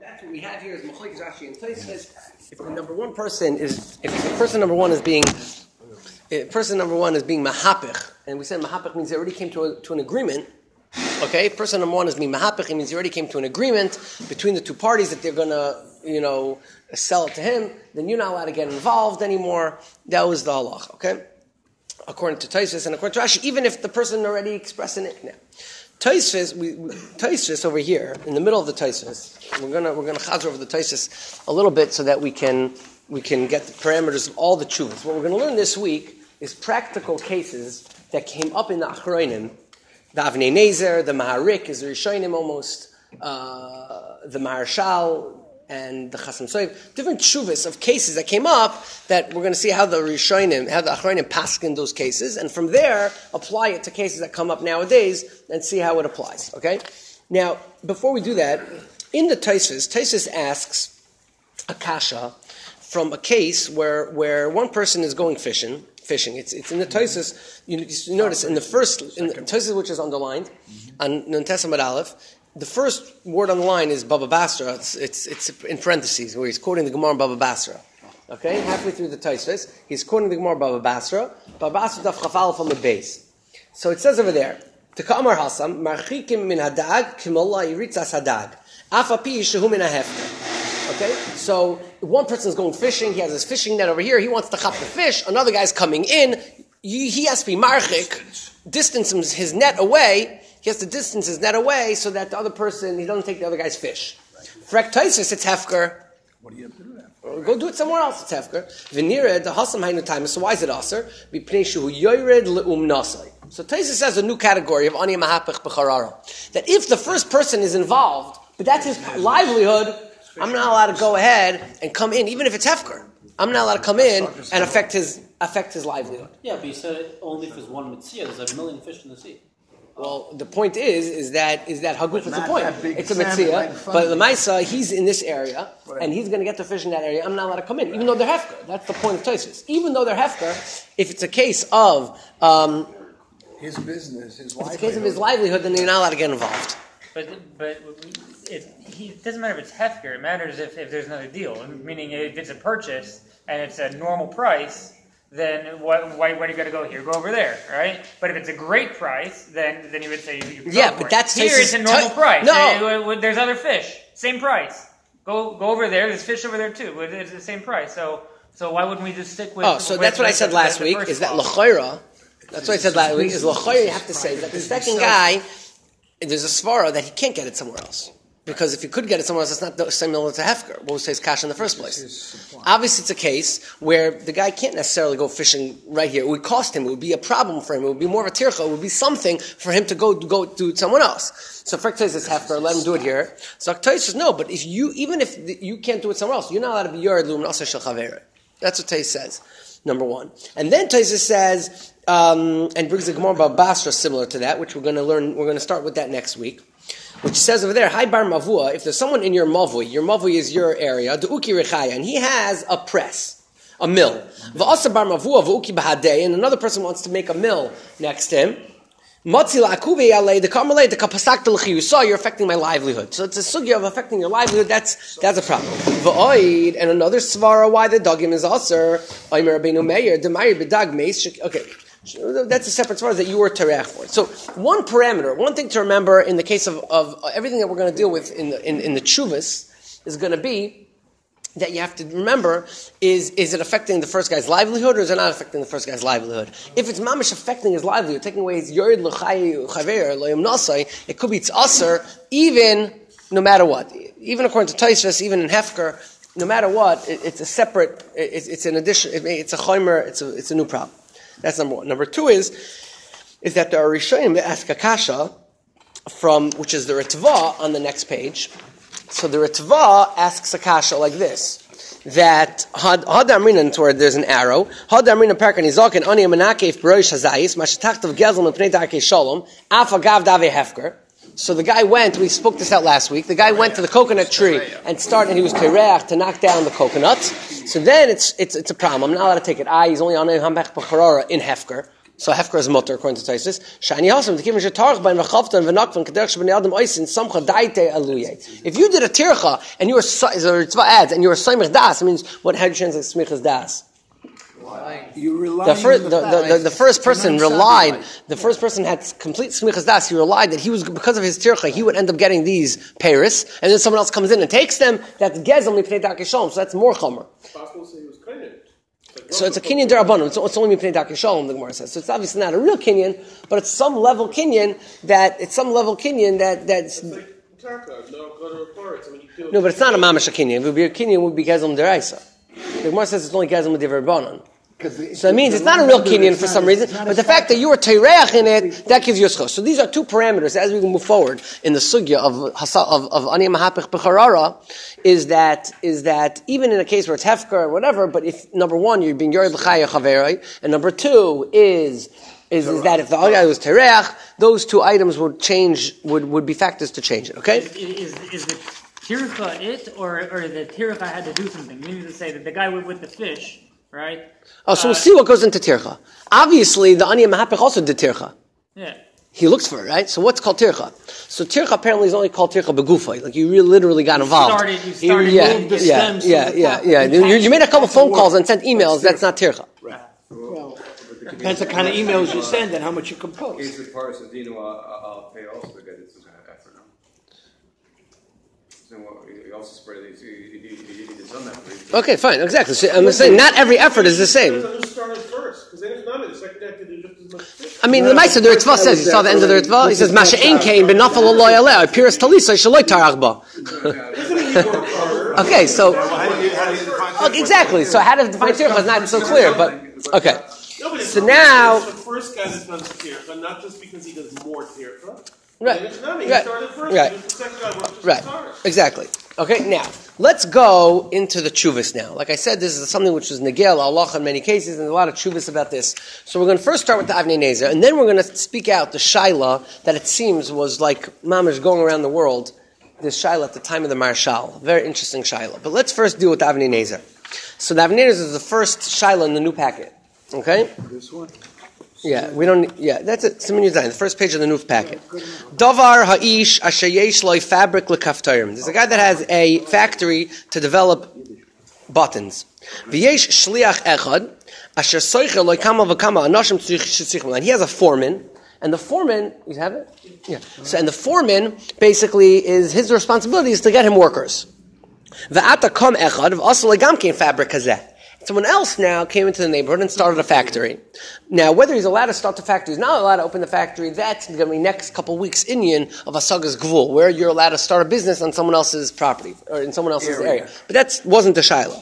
That's what we have here is Machlokes Rashi and Tosfos. If the number one person is, if the person number one is being mahapich, and we said mahapich means they already came to an agreement. Okay, person number one is being mahapich. It means they already came to an agreement between the two parties that they're gonna, sell it to him. Then you're not allowed to get involved anymore. That was the halach. Okay, according to Tosfos and according to Rashi, even if the person already expressing it now. Tosfos over here in the middle of the Tosfos. We're gonna chazer over the Tosfos a little bit so that we can get the parameters of all the tshuvas. What we're going to learn this week is practical cases that came up in the Achronim. The Avnei Nezer, the Maharik is the Rishonim almost, the Maharshal and the Chasam Soif. Different tshuvas of cases that came up that we're going to see how the Achronim paskin those cases, and from there apply it to cases that come up nowadays and see how it applies. Okay. Now, before we do that, in the Tosfos asks a kasha from a case where one person is going fishing. It's in the Tosfos. You notice in the Tosfos, which is underlined on Nuntes Amud Aleph, the first word on the line is Baba Basra. It's in parentheses where he's quoting the Gemara in Baba Basra. Okay, halfway through the Tosfos, he's quoting the Gemara Baba Basra. Baba Basra daf chafal from the base. So it says over there, Tekamar Hasam marchikim min hadag kimollah yiritzas hadag afapi shehu min hahefker. Okay, so one person is going fishing. He has his fishing net over here. He wants to chop the fish. Another guy's coming in. He has to be marchik, distance his net away. He has to distance his net away so that the other person, he doesn't take the other guy's fish. Frek Tosfos, it's hefker. What do you have to do that? Go do it somewhere else. It's hefker. V'nired the hasam haynu time. So why is it aser? B'pnei shehu yored leum nasai. So Tosfos says a new category of ani mahapich b'charara. That if the first person is involved, but that's his livelihood, I'm not allowed to go ahead and come in, even if it's hefker. I'm not allowed to come in and affect his livelihood. Yeah, but you said only if there's one mitzvah. There's a million fish in the sea. Well, the point is that haguf is the point. It's a mitzvah, but the Maisa, he's in this area, and he's going to get to fish in that area. I'm not allowed to come in, even though they're hefker. That's the point of Tosfos. Even though they're hefker, if it's a case of his business, his livelihood. If it's a case of his livelihood, then you're not allowed to get involved. But it doesn't matter if it's hefker. It matters if there's another deal. Meaning, if it's a purchase and it's a normal price, then why do you got to go here? Go over there, right? But if it's a great price, then you would say you but that's here. It's a normal price. No, there's other fish, same price. Go over there. There's fish over there too. It's the same price. So why wouldn't we just stick with? That's what I said last week. Is that l'chayra? That's what I said last week. Is l'chayra? You have to say that the second guy. There's a svara that he can't get it somewhere else. Because if he could get it somewhere else, it's not similar to hefker. What was his cash in the first place? Obviously, it's a case where the guy can't necessarily go fishing right here. It would cost him. It would be a problem for him. It would be more of a tircha. It would be something for him to go do it somewhere else. So Frek says it's hefker. Let him do it here. So Tais says no. But even if you can't do it somewhere else, you're not allowed to be yored lum nasa shel chavere. That's what Tais says. Number one. And then Tais says. And brings the Gemara Baba Basra similar to that, which we're going to learn. We're going to start with that next week, which says over there, Hai bar mavua. If there's someone in your mavui is your area, the uki rechaya, and he has a press, a mill. V'asa bar mavua v'uki bahadei, and another person wants to make a mill next to him. Matzi la'akuvei alei the kamalei the kapasak d'l'chiyusa. You're affecting my livelihood. So it's a sugya of affecting your livelihood. That's a problem. V'oid, and another svara why the dogim is aser. Omer Rabbeinu Meir demayir b'dag meis. Okay. That's a separate svara that you were tereach for. So one thing to remember in the case of everything that we're going to deal with in the tshuvas is going to be that you have to remember is it affecting the first guy's livelihood or is it not affecting the first guy's livelihood? If it's mamish affecting his livelihood, taking away his yored l'chay chaver loyam nasai, it could be it's aser even no matter what. Even according to Tosfos, even in hefker, no matter what, it's a separate. It's an addition. It's a chaymer. It's a new problem. That's number one. Number two is that the Rishonim ask a kasha from, which is the Ritva on the next page. So the Ritva asks a kasha like this, that Had Amrinan, where there's an arrow, Had Amrinan Perkan Izak and Ani Menakef Barosh Hazayis, Mashatachtav Gezel and Pnei Darkei Shalom, Afa Gav Dave Hefker. So the guy went, we spoke this out last week, the guy went to the coconut tree and he was tereach to knock down the coconuts. So then it's a problem. I'm not allowed to take it. He's only on a hambech b'charara in hefker. So hefker is mutter according to Taisus. Shani Hasam to give him shetarch by v'chavta and v'nakvan k'derech shebnei adam oisin samcha daite aluye. If you did a tircha and you were adds and you were soymich das, it means what? How do you translate smichas das? You rely The first person relied. The first person had complete smichas das. He relied that he was because of his tircha he would end up getting these peiros, and then someone else comes in and takes them. That's gezel mipnei dakishom. So that's more chomer. It's possible to say he was kinyan. So it's a kinyan derabanan. It's only mipnei dakishom. The Gemara says. So it's obviously not a real kinyan, but it's some level kinyan that's. It's like Taka, no go to reports. I mean, No, but it's not a mamash kinyan. It would be a kinyan. It would be gezel deraisa. The Gemara says it's only gezel derabanan. So it means it's not a real kinyan for some reason, but the fact that you were teireach in it, that gives you a schos. So these are two parameters as we move forward in the sugya of Ani Mahapich B'charara, is that even in a case where it's hefker or whatever, but if number one you're being yored l'chaya chaveroi, and number two is that if the other guy was teireach, those two items would be factors to change it. Okay. Is the tircha it, or the tircha had to do something? Meaning to say that the guy with the fish. Right? Oh, so we'll see what goes into tircha. Obviously, the Ani Mahapich also did tircha. Yeah. He looks for it, right? So what's called tircha? So tircha apparently is only called tircha begufay. Like you really literally got involved. You started moving the stems. Yeah. You made a couple phone calls and sent emails. That's not tircha. Right. Well, it depends the kind of emails you send and how much you compose. Is the part of Dino I'll pay also to get it to effort now. So he also spread it. He done that. Okay, fine, exactly. So I'm saying not every effort is the same. I mean, the Meister the Ritva says, you saw the end of the Ritva. He says, "Masha ein kain benafal aloy aleh piras talisa shaloi tarachba." Okay, so exactly. So how to define tircha is not so clear, but okay. So now the first guy that does tircha, not just because he does more tircha. Right. Right. Exactly. Okay, now, let's go into the chuvas now. Like I said, this is something which is negel, Allah in many cases, and a lot of chuvas about this. So we're going to first start with the Avnei Nezer, and then we're going to speak out the shaila that it seems was like mamash going around the world, this shaila at the time of the Marshal. Very interesting shaila. But let's first deal with the Avnei Nezer. So the Avnei Nezer is the first shaila in the new packet. Okay? This one? Yeah, that's it. Siman Yuzayin, the first page of the new packet. Davar ha'ish asher yesh loy fabric lekaftarim. There's a guy that has a factory to develop buttons. V'yesh shliach echad asher soicher loy kama v'kama anashim tzrichim. And he has a foreman, and the foreman, you have it? Yeah. So, and the foreman basically is his responsibility is to get him workers. V'ata kam echad v'asal legam kein fabric hazeh. Someone else now came into the neighborhood and started a factory. Now, whether he's allowed to start the factory, he's not allowed to open the factory, that's going to be next couple weeks Inyan of Asagas Gvul, where you're allowed to start a business on someone else's property, or in someone else's area. But that wasn't the Shiloh.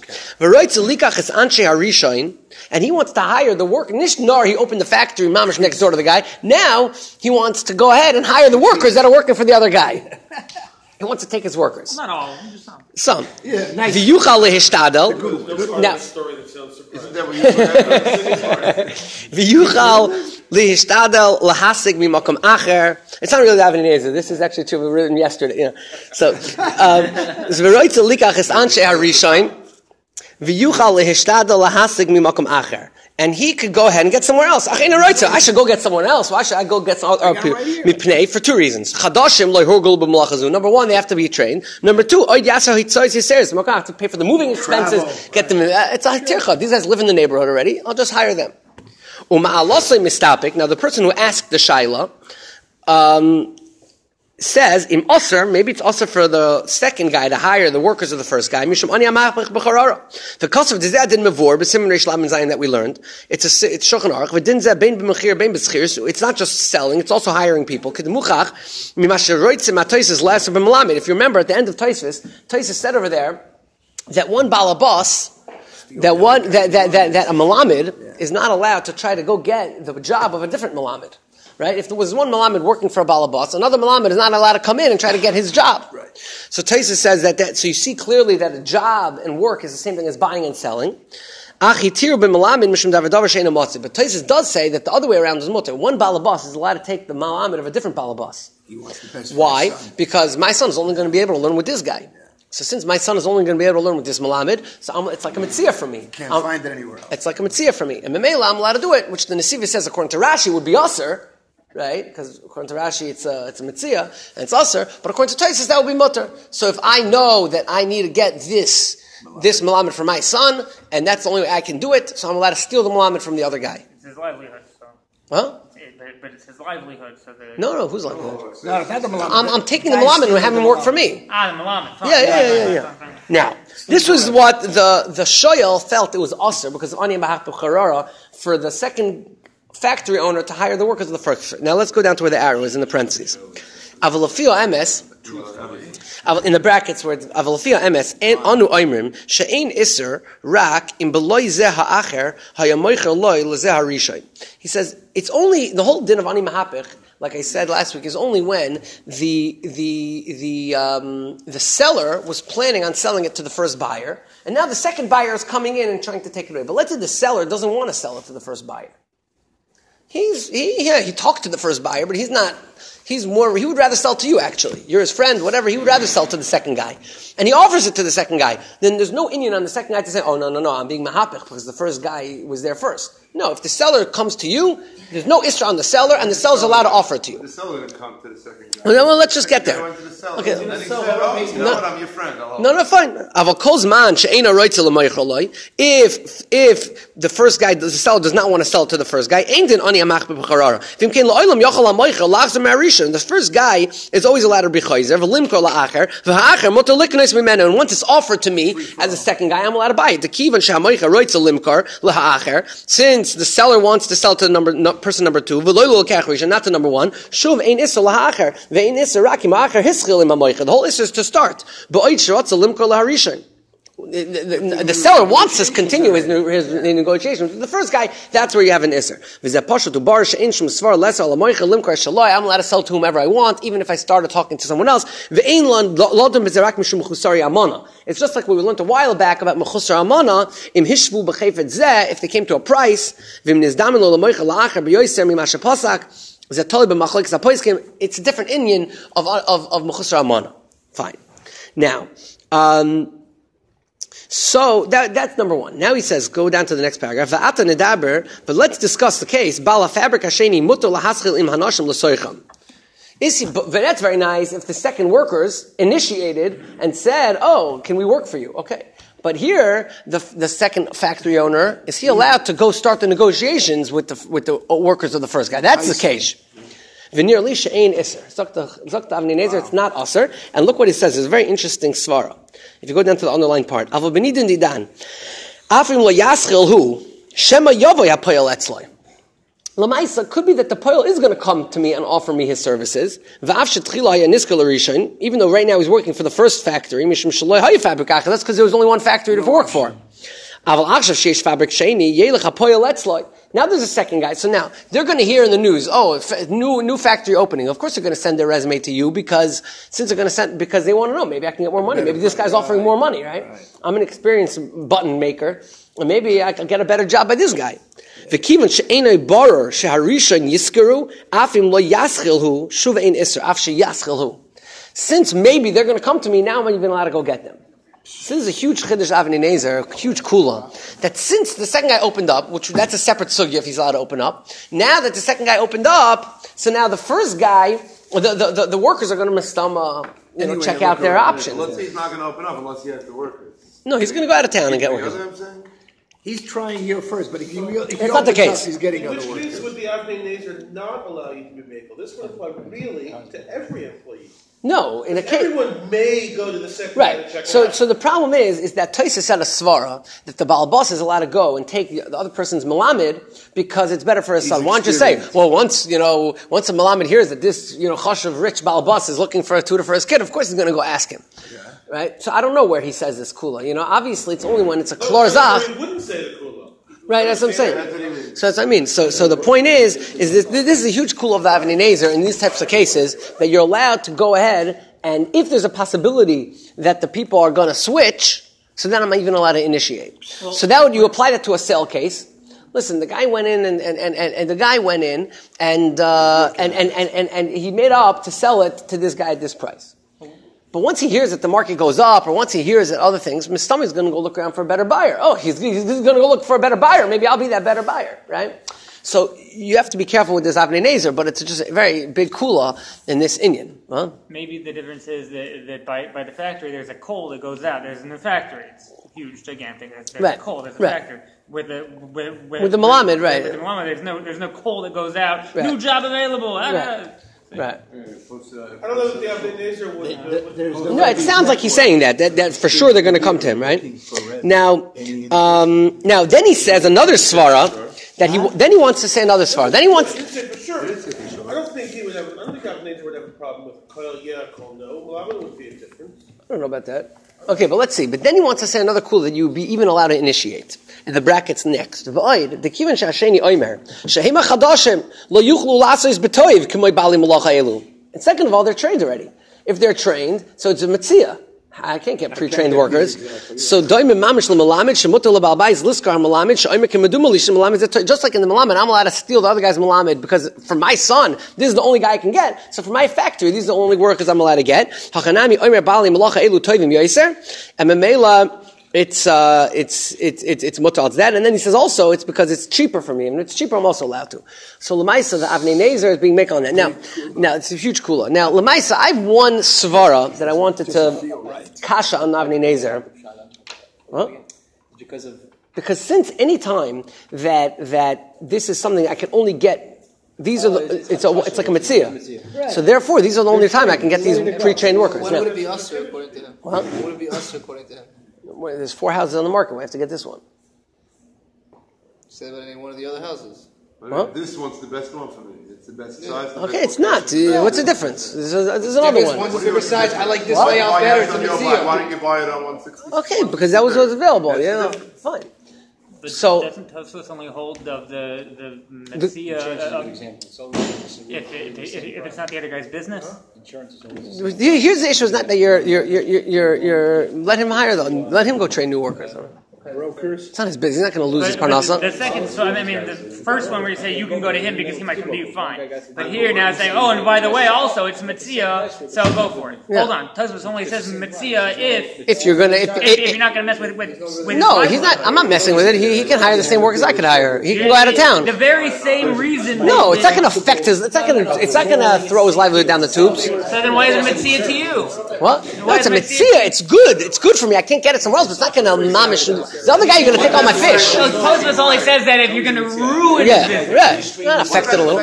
And he wants to hire the worker. Nishnar, he opened the factory, mamash next door to the guy. Now, he wants to go ahead and hire the workers that are working for the other guy. He wants to take his workers. Not all, just some. Yeah, nice. V'yuchal lehishtadel. Now, v'yuchal lehishtadel lahasig mimakom acher. It's not really the Avnei Nezer. This is actually true. We were written yesterday. You know. So, zveroitz likach es anshe harishain. V'yuchal lehishtadel lahasig mimakom acher. And he could go ahead and get somewhere else. I should go get someone else. Why should I go get someone else? For two reasons. Number one, they have to be trained. Number two, I have to pay for the moving expenses. Get them. It's a tircha. These guys live in the neighborhood already. I'll just hire them. Now, the person who asked the shaila says, maybe it's also for the second guy to hire the workers of the first guy. The cost of dizeh din mevor b'siman reish lamed zayin that we learned. It's shulchan aruch. V'din zeh bein b'mechir bein b'schir. So it's not just selling; it's also hiring people. If you remember at the end of Tosfos said over there that one balabas, that a malamed is not allowed to try to go get the job of a different malamed. Right? If there was one malamed working for a balabas, another malamed is not allowed to come in and try to get his job. Right. So Tosfos says that. So you see clearly that a job and work is the same thing as buying and selling. But Tosfos does say that the other way around is mutter. One balabas is allowed to take the malamed of a different balabas. Why? Because my son is only going to be able to learn with this guy. So since my son is only going to be able to learn with this Malamed, so it's like a Mitzvah for me. Can't find it anywhere else. It's like a Mitzvah for me. And Memela, I'm allowed to do it, which the Nesiva says, according to Rashi, would be Aser, right? Because according to Rashi, it's a Mitzvah, and it's Aser. But according to Tosfos, that would be Mutter. So if I know that I need to get this Malamed for my son, and that's the only way I can do it, so I'm allowed to steal the Malamed from the other guy. It's his livelihood, so. Huh? But it's his livelihood, so the... No, who's livelihood? No, it's not the Malamed. I'm taking the Malamed and having him work for me. the Malamed. Fine. Yeah. Now, this was what the Shoyal felt it was Aser, because of Ani Bahach B'Charara, for the second factory owner to hire the workers of the first. Now let's go down to where the arrow is in the parentheses. Avalafio MS, in the brackets where it's Avalafio MS, and Anu Oimrim, She'ein Isser, Rak, in Beloy Zeh HaAcher, Hayamoicher Loi Lezeh HaRishai. He says, it's only, the whole din of Ani Mahapich, like I said last week, is only when the seller was planning on selling it to the first buyer, and now the second buyer is coming in and trying to take it away. But let's say the seller doesn't want to sell it to the first buyer. He talked to the first buyer, but he would rather sell to you, actually. You're his friend, whatever, he would rather sell to the second guy. And he offers it to the second guy. Then there's no Inyan on the second guy to say, oh, no, I'm being mahapich because the first guy was there first. No, if the seller comes to you, there's no Isra on the seller, and the seller's allowed to offer it to you. The seller didn't come to the second guy. Well, let's just get there. He went to the seller. Okay. And then he said, oh, you know what, I'm your friend. No, fine. If the first guy, the seller does not want to sell it to the first guy, the first guy is always allowed to be chayzer, and once it's offered to me as a second guy, I'm allowed to buy it. Since the seller wants to sell to person number two, and not to number one, the whole issue is to start. The seller wants to continue his negotiations with the first guy. That's where you have an isser. I'm allowed to sell to whomever I want, even if I started talking to someone else. It's just like what we learned a while back about mechusar amana. If they came to a price, it's a different Inyan of mechusar amana. Fine. Now, so that's number one. Now he says, go down to the next paragraph. But let's discuss the case. But that's very nice if the second workers initiated and said, oh, can we work for you? Okay. But here, the second factory owner, is he allowed to go start the negotiations with the workers of the first guy? That's the case. Veneer lisha ein iser. Zok Avnei Nezer, it's not aser. And look what he says. It's a very interesting svara. If you go down to the underlying part, Avo benidin didan, afrim lo yaschil hu shema yovoy hapoyel etzloi. Lamaisa could be that the poyel is going to come to me and offer me his services. V'af shetchila haya niskal rishon, even though right now he's working for the first factory. Mishum shaloi hayu fabrik achas. That's because there was only one factory to work for. Aval achshav sheish fabrik sheni yelech hapoyel etzloi. Now there's a second guy. So now they're going to hear in the news, new factory opening. Of course they're going to send their resume to you because they want to know, maybe I can get more money. Maybe this guy's offering more money, right? I'm an experienced button maker, and maybe I can get a better job by this guy. Since maybe they're going to come to me, now I'm even allowed to go get them. So this is a huge chiddush Avnei Nezer, a huge kula, that since the second guy opened up, that's a separate sugya if he's allowed to open up, now that the second guy opened up, so now the first guy, the workers are going to check out their options. Let's say he's not going to open up unless he has the workers. No, he's going to go out of town and get workers. You know what I'm saying? He's trying here first, but if he it's not the case. He's getting other Which workers. case would the Avnei Nezer not allow you to be makel? This would apply really to every employee. No, in a case. Everyone may go to the second guy to check it out. So the problem is that Tosfos said a svara that the Baal Bas is allowed to go and take the other person's malamed because it's better for his son. Why don't you say, well, once a malamed hears that this, chashuv rich Baal Bas is looking for a tutor for his kid, of course he's going to go ask him. Yeah. Right? So I don't know where he says this kula. Obviously it's only when it's a klor zach. He wouldn't say the kula. Right, that's what I'm saying. So that's what I mean. So the point is this is a huge kula of the Avnei Nezer in these types of cases that you're allowed to go ahead. And if there's a possibility that the people are going to switch, so then I'm even allowed to initiate. Well, so you apply that to a sale case. Listen, the guy went in and the guy went in and he made up to sell it to this guy at this price. But once he hears that the market goes up, or once he hears that other things, Mistami is going to go look around for a better buyer. Oh, he's going to go look for a better buyer. Maybe I'll be that better buyer, right? So you have to be careful with this Avnei Nezer, but it's just a very big kula in this Inyan. Huh? Maybe the difference is that by the factory, there's a coal that goes out. There's in the factory. It's huge, gigantic. There's a coal. There's a factory. With the Malamed, right? With the Malamed, there's no coal that goes out. Right. New job available. Right. I don't know if the Avnei Nezer would. No, it sounds like he's saying that for sure they're going to come to him, right? Now, then he says another svara that then he wants to say another svara. Then he wants. For sure. I don't think Avnei Nezer would have a problem with Kol yeah, Kol no. Malamed would be a difference. I don't know about that. Okay, but let's see. But then he wants to say another kula that you would be even allowed to initiate. In the brackets next. The kivan shasheni oimer shehema chadashim lo yuchlu lasos betoiv k'moy bali malacha elu. And second of all, they're trained already. If they're trained, so it's a mitzia. I can't get pre-trained workers. So doimim mamish l'malamed shemutar l'balbayis liskar malamed sheoimer k'medumali shemalamed. Just like in the malamed, I'm allowed to steal the other guy's malamed because for my son, this is the only guy I can get. So for my factory, these are the only workers I'm allowed to get. Hachanami oimer bali malacha elu toivim yoiser. And memela. It's mutar, it's that, and then he says also it's because it's cheaper for me, and it's cheaper I'm also allowed to. So Lamaisa, the Avnei Nezer is being made on that. Now it's a huge kula. Now Lamaisa, I have one svara that I wanted to kasha on Avnei Nezer. What? Because since any time that this is something I can only get, these are it's like a mitzvah. Right. So therefore, these are the only time I can get these pre-trained workers. When would it be usher according to him? What? When would it be usher according to him? Well, there's 4 houses on the market. We have to get this one. Say about any one of the other houses. Well, this one's the best one for me. It's the best size. Okay, it's not. What's the difference? There's another one. Besides, I like this layout better. It's a Mitzvah. Why don't you buy it on 160? Okay, because that was what was available. Yeah, fine. But so doesn't Tosfos only hold of the Metzia if it's not the other guy's business? Here's the issue: is not that you're let him hire them, let him go train new workers. Brokers. It's not his business. He's not going to lose his parnasa. The second, so I mean, the first one where you say you can go to him because he might come to you, fine. But here now it's saying, oh, and by the way, also it's Metzia, so go for it. Yeah. Hold on, Tosfos only says Metzia if you're gonna if you're not going to mess with no, he's not. I'm not messing with it. He can hire the same workers I could hire. He can go out of town. The very same reason. No, it's not going to affect his. It's not going to throw his livelihood down the tubes. So then why is it Metzia to you? What? No, it's a Metzia. It's good. It's good for me. I can't get it somewhere else, but it's not going to mamish. The other guy, you're going to take all my fish. So Tosfos only says that if you're going to ruin his business. Right. Not affected a little.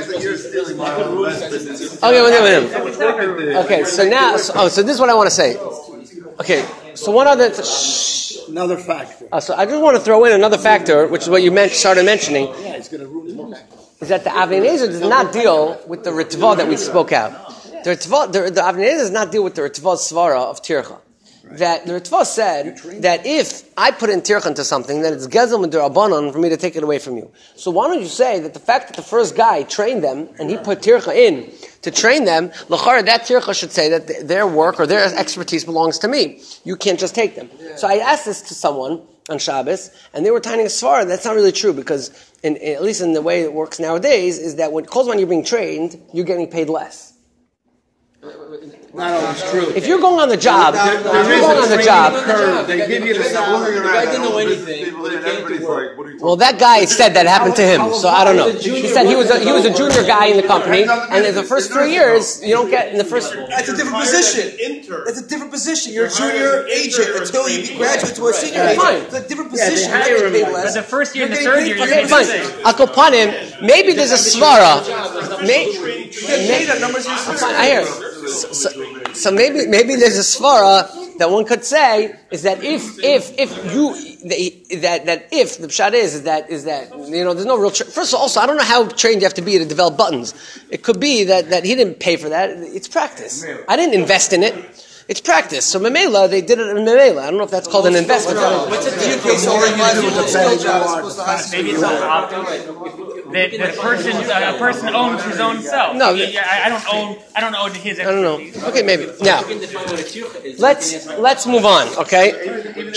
Okay, okay. So now, so this is what I want to say. Okay, so one other. Another factor. So I just want to throw in another factor, which is what you started mentioning. Yeah, it's going to ruin it. Is that the Avnei Nezer does not deal with the Ritva that we spoke out. The Avnei Nezer does not deal with the Ritva Svara of Tircha. That the Ritva said that if I put in tircha into something, then it's gezel mid'Rabbanan for me to take it away from you. So why don't you say that the fact that the first guy trained them and he put tircha in to train them, l'chara, that tircha should say that their work or their expertise belongs to me. You can't just take them. So I asked this to someone on Shabbos, and they were tying a svara. That's not really true because, at least in the way it works nowadays, is that when you're being trained, you're getting paid less. Not always true. If you're going on the job, They give you the salary. The guy didn't know anything. Everybody's like, what are you talking well, that guy said that happened to him, so I don't know. He said he was a junior guy in the company, and in the first 3 years, you don't get in the first. That's a different position. That's a different position. You're a junior agent until you graduate to a senior agent. Fine. It's a different position. You're getting paid less. But the first year and the You're third getting year, paid you're for getting Fine. Akopanim, maybe there's a svara. I hear. So maybe there's a svara that one could say is that if the pshat is that there's no real. First of all, also I don't know how trained you have to be to develop buttons. It could be that he didn't pay for that. It's practice. I didn't invest in it. It's practice. So Memela, they did it in Memela. I don't know if that's called an investment. What's it do? Okay, so maybe it's not a person owns his own self. No, I don't own his expertise. I don't know. Okay, maybe. Now, let's move on. Okay. The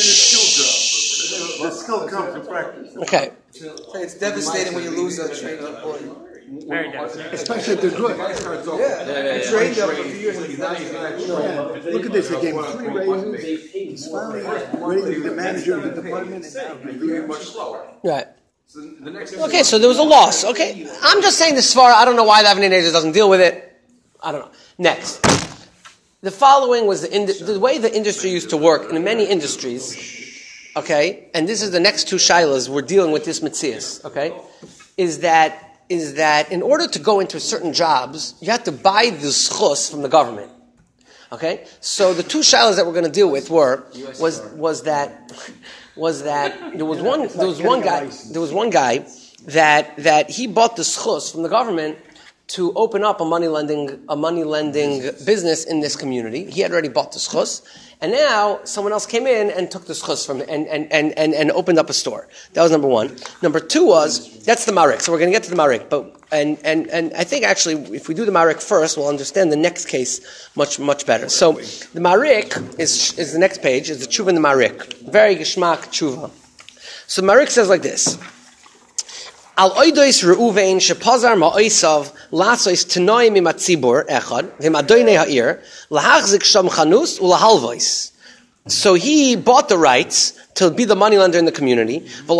skill comes with practice. Okay. it's devastating when you lose a trained employee. Very different. Especially if they're good. He trained them for a few years. Look at this, they gave him 3 raises. He's finally ready to be the manager of the department. And now You're much slower. Right. So the next Okay, so there was a loss. Okay, I'm just saying this far. I don't know why the Avnei Nezer doesn't deal with it. I don't know. Next, the following was the way the industry used to work in many industries. Okay, and this is the next 2 shilas we're dealing with this mitzias. Okay, is that in order to go into certain jobs, you have to buy the schus from the government. Okay, so the 2 shilas that we're going to deal with was that there was one guy that he bought the schus from the government to open up a money lending business in this community. He had already bought the schus, and now someone else came in and took the schus from and opened up a store. That was number 1. Number 2 was that's the marik. So we're going to get to the marik, but and I think actually if we do the marik first, we'll understand the next case much better. So the marik is the next page. Is the tshuva in the marik. Very geshmak tshuva. So marik says like this. Al oidois Reuven shepazar ma'oisav lasois tenoim im atzibur echad v'im adoinei ha'ir lahachzik sham chanus ulahalvois. So he bought the rights to be the money lender in the community,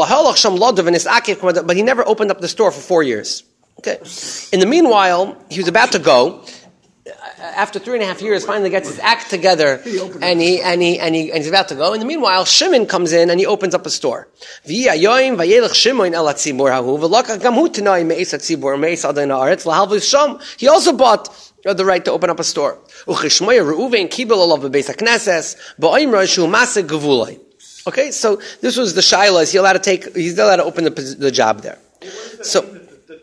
but he never opened up the store for 4 years. Okay. In the meanwhile, he was about to go. After 3.5 years, finally gets his act together, and he's about to go. In the meanwhile, Shimon comes in and he opens up a store. He also bought the right to open up a store. Okay, so this was the shaila. He's allowed to open the job there. So.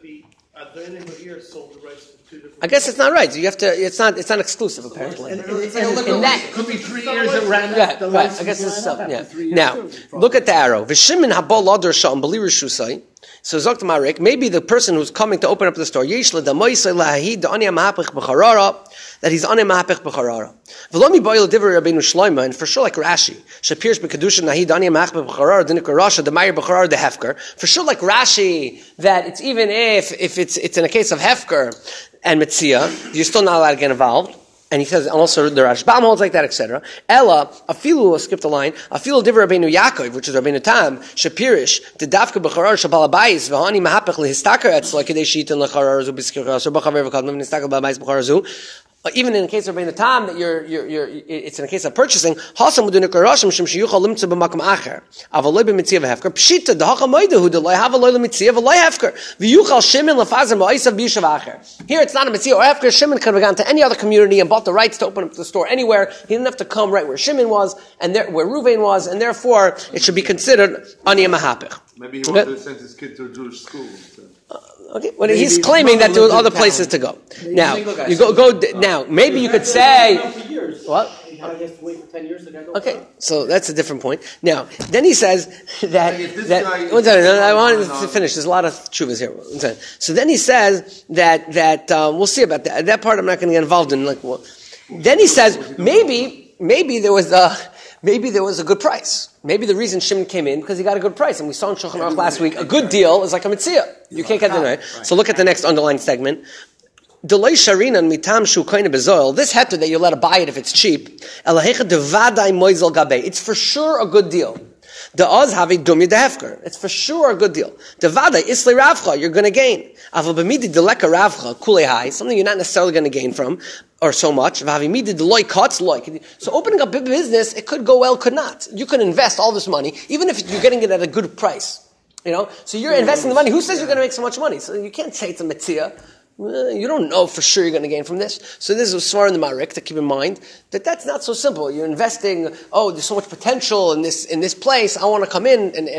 I guess it's not right. You have to. It's not exclusive apparently. And that could be 3 years around that. Right. I guess it's something. Yeah. Now look at the arrow. V'shimin habal ladar sham b'li rishusai. So Zok Marik, maybe the person who's coming to open up the store, yesh ledamoisay lahid ani amahapich b'charara, that he's ani amahapich b'charara. V'lomi boil divrei Rabbeinu Shlomo, and for sure like Rashi, shapirsh b'kedushin lahid ani amahapich b'charara, dinikar Rasha, the Meir b'charara, the hefker. For sure like Rashi, that it's even if it's in a case of hefker and metzia, you're still not allowed to get involved. And he says, and also the Rashbam holds like that, etc. Ella, afilu, skip the line, afilu divrei Rabbeinu Yaakov, which is Rabbeinu Tam, shapirish, the dafka b'charar shabalabais, v'hani mahapech lehistakar etzla, kedei shitin lecharar zu b'skirchas, or b'chaver v'kadmim nistakar b'alabais b'charar zu. Even in the case of Rabbeinu Tam, that it's in a case of purchasing, hasam u'dunikar rashim shem sheyuchal limtza b'makam acher, avaloi b'mitzia v'hefker, pshita, da'hacha moidehu, de'loi havaloi l'mitzia v'loi hefker, v'yuchal shimin l'fazer ma'oisav b'yishav acher. Here it's not a mitzia or hefker. Shimon could have gone to any other community and bought the rights to open up the store anywhere. He didn't have to come right where Shimon was, and where Reuven was, and therefore it should be considered ani mahapich. Maybe he wanted to send his kid to a Jewish school. Okay, well, he's claiming that there were other places to go. Now, you go. Now, maybe you could say what? He has to wait for 10 years to go. Okay, so that's a different point. Now, then he says that. I wanted to finish. There's a lot of tshuvas here. So then he says that we'll see about that. That part I'm not going to get involved in. Then he says maybe there was a good price. Maybe the reason Shimon came in because he got a good price, and we saw in Shulchan Aruch last week a good deal is like a mitzvah. You can't get it right. So look at the next underlying segment. Delay sharinan mitam shu koine bezoil. This heter that you're allowed to buy it if it's cheap. Elahecha devadai moizel gabe. It's for sure a good deal. The oz have a dumi defker. It's for sure a good deal. Devadai isle ravcha. You're going to gain. Aval b'midi deleka ravcha kulei, something you're not necessarily going to gain from. Or so much. So opening up a business, it could go well, could not. You could invest all this money, even if you're getting it at a good price. So you're investing the money. Who says you're going to make so much money? So you can't say it's a mitzvah. You don't know for sure you're going to gain from this. So this is a svar in the Marik to keep in mind that that's not so simple. You're investing. Oh, there's so much potential in this place. I want to come in and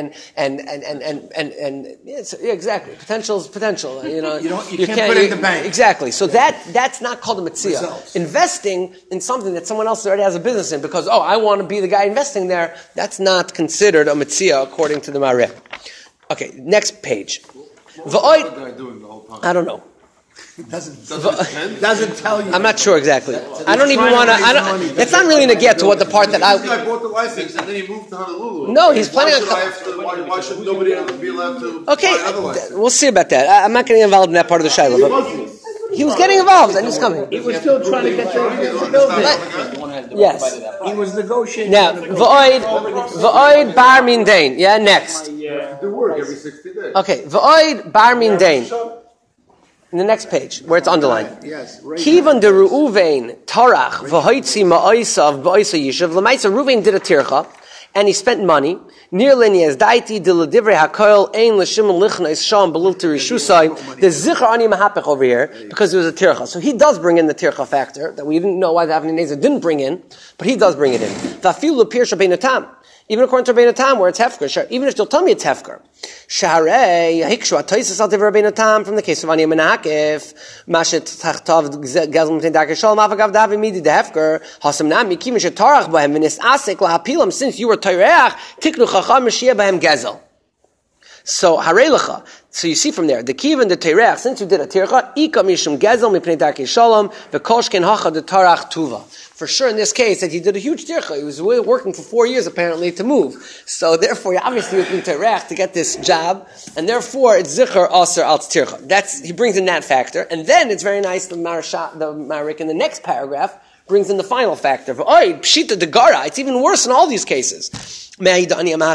exactly. Potential is potential. You can't put it in the bank. Exactly. So that's not called a mitzvah. Investing in something that someone else already has a business in because I want to be the guy investing there. That's not considered a mitzvah according to the Marik. Okay, next page. I don't know. Doesn't tell you. I'm not sure exactly. I don't even want to. It's not really going to get to what the part that This guy bought the license and then he moved to Honolulu. No, he's planning on. Why should nobody else be allowed to? Okay, buy another license? we'll see about that. I'm not getting involved in that part of the shayla, but he was getting involved and he's coming. He was still trying to get the building. Yes. He was negotiating. Now, v'oid bar min dain. Yeah, next. Do work every 60 days. Okay, v'oid bar min dain. In the next page, where it's underlined. Yes. Kivan de Reuven tarach v'hoitzi ma'oisav ba'oisa yishav. L'maisa Reuven did a tircha, and he spent money. Near lineas daiti de l'divrei hakoil ein l'shimon lichneis sham belil tirishusai. There's zichar ani mahapech over here because there was a tircha. So he does bring in the tircha factor that we didn't know why the Avnei Nezer didn't bring in, but he does bring it in. V'afilu l'pirsha beinatam. Even according to Rabbeinu Tam, where it's hefker, even if you'll tell me it's hefker. Shaharei, hikshu atoysis al divrei Rabbeinu Tam, from the case of Ani Menakif, mashet tachtav gezel m'tein darkei shalom, avagav davi midi de hefker, hasam nam mikim shetarach bahem, v'nis asek lahapilam, since you were toireach, tiknu chacham meshiyah bahem gezel. So, harelecha. So you see from there, the kivan the teirach, since you did a tircha, ika mishum gezel mipnei darkei shalom, v'koshken hacha the tarach tuva. For sure, in this case, that he did a huge tircha. He was working for 4 years, apparently, to move. So therefore, he obviously was being teirach to get this job, and therefore, it's zichar aser al tircha. He brings in that factor, and then it's very nice, the Marik in the next paragraph, brings in the final factor. Pshita de gara, it's even worse in all these cases. Because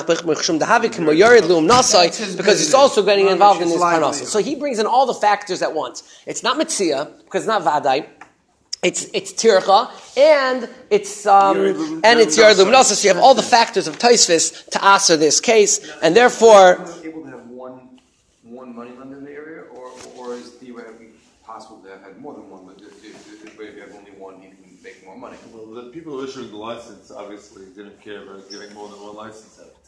it's also getting involved in this parnasa. So he brings in all the factors at once. It's not mitzia, because it's not vadai. It's tircha, and it's yard lumnasa. So you have all the factors of Tosfos to answer this case, and therefore able to have one money lender in the area, or is theoretically possible to have had more than one? But if you have only one, you can make more money. Well, the people who issuing the license obviously didn't care about getting more than one license out.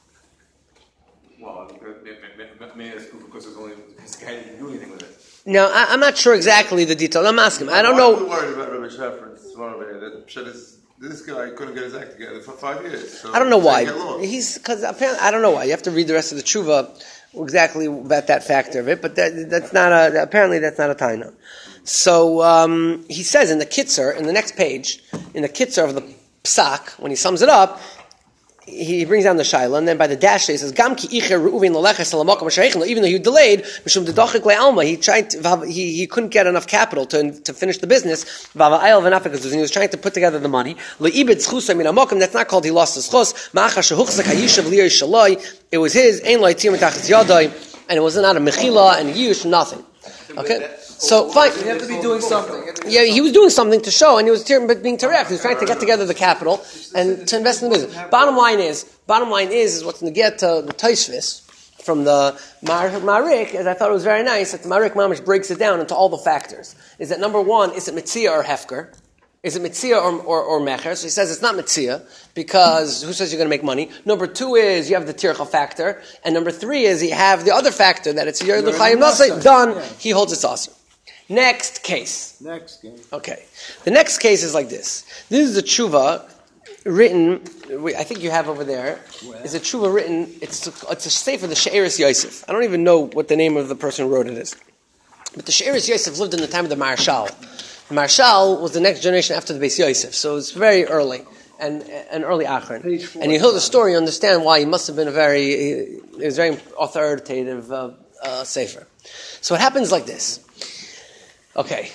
Well, maybe that's because there's only this guy didn't do anything with it. No, I'm not sure exactly the details. I'm asking him. I don't know. I'm worried about Rabbi Shaffer. This guy couldn't get his act together for 5 years. So I don't know why. Because apparently I don't know why. You have to read the rest of the tshuva exactly about that factor of it. But that's not apparently that's not a taina. So he says in the Kitzur, in the next page, in the Kitzur of the Psak, when he sums it up, he brings down the shaila, and then by the dash he says, "Gam ki icher Reuven leleches alamakam sheichno." Even though he delayed, mishum dedachik le'alma, he couldn't get enough capital to finish the business. Vava'ayel v'nafik, because he was trying to put together the money. Le'ibed zchusa min amakim. That's not called he lost his chus. Ma'acha shehuchzak hayishav liyay shaloi. It was his. Ein lo yitzir mitachas yadai, and it was not a mechila and yush, nothing. Okay. So fine. You have to be doing something. Yeah, he was doing something to show, and he was being teref. He was trying to get together the capital and to invest in the business. Bottom line is what's in the get to the Tosfos from the Marik. Is I thought it was very nice that the Marik Mamish breaks it down into all the factors. Is that number one? Is it mitzia or hefker? Is it mitzia or mecher? So he says it's not mitzia because who says you're going to make money? Number two is you have the tircha factor, and number three is you have the other factor that it's yer l'chayim nasei done. Yeah. He holds it's awesome. Next case. Okay. The next case is like this. This is a tshuva written, I think you have over there, is a tshuva written, it's a sefer, the She'eris Yosef. I don't even know what the name of the person who wrote it is. But the She'eris Yosef lived in the time of the Marshal. The Marshal was the next generation after the Beis Yosef, so it's very early, and an early Achron. And you hear the story, you understand why he must have been it was very authoritative sefer. So it happens like this. Okay.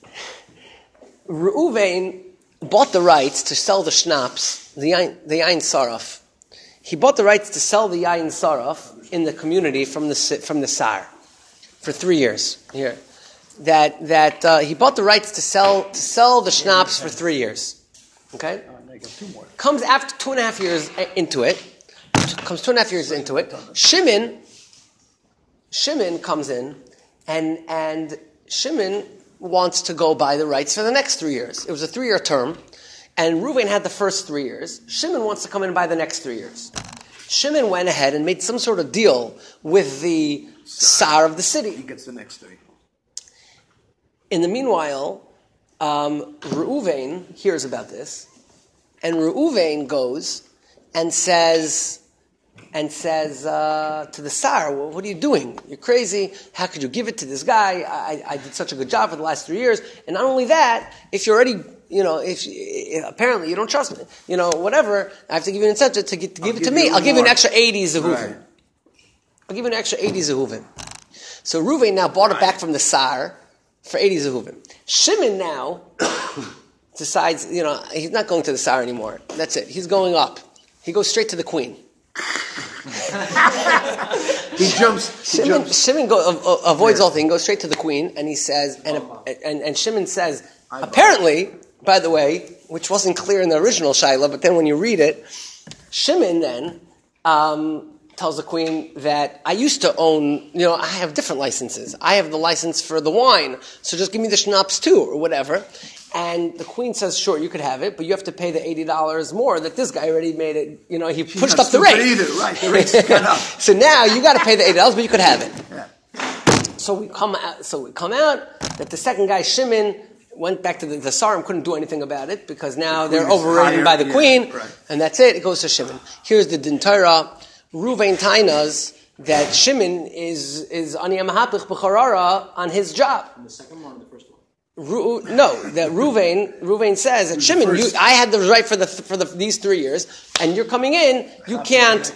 Reuven bought the rights to sell the schnapps, the Yain Saraf. He bought the rights to sell the Yain Saraf in the community from the Sar for 3 years. Here, that he bought the rights to sell the schnapps for 3 years. Okay, comes after 2.5 years into it. Comes 2.5 years into it. Shimon comes in and Shimon wants to go buy the rights for the next 3 years. It was a 3-year term, and Reuven had the first 3 years. Shimon wants to come in and buy the next 3 years. Shimon went ahead and made some sort of deal with the Sar of the city. He gets the next 3. In the meanwhile, Reuven hears about this, and Reuven goes and says, and says to the Sar, well, what are you doing? You're crazy. How could you give it to this guy? I did such a good job for the last 3 years. And not only that, if you're already, if apparently you don't trust me, whatever, I have to give you an incentive to give it to me. I'll give you an extra 80 zehuvim. Right. I'll give you an extra 80 zehuvim. So Reuven now bought it back from the Sar for 80 zehuvim. Shimon now decides, he's not going to the Sar anymore. That's it. He's going up. He goes straight to the queen. Shimon avoids all things, goes straight to the queen, and he says, and Shimon says, apparently, by the way, which wasn't clear in the original Shaila, but then when you read it, Shimon then tells the queen that I used to own, I have different licenses. I have the license for the wine, so just give me the schnapps too, or whatever. And the queen says, sure, you could have it, but you have to pay the $80 more that this guy already made it. He pushed up the rate. Right, the rate's gone up. So now you got to pay the $80, but you could have it. Yeah. So we come out that the second guy, Shimon, went back to the Sarim, couldn't do anything about it because now they're overridden by the queen, and that's it. It goes to Shimon. Here's the Din Torah. Ruvain Tainas that Shimon is Aniyah Mahapich B'charara on his job. In the second one or the first one? That Ruvain says that Shimon, I had the right for these 3 years, and you're coming in. You can't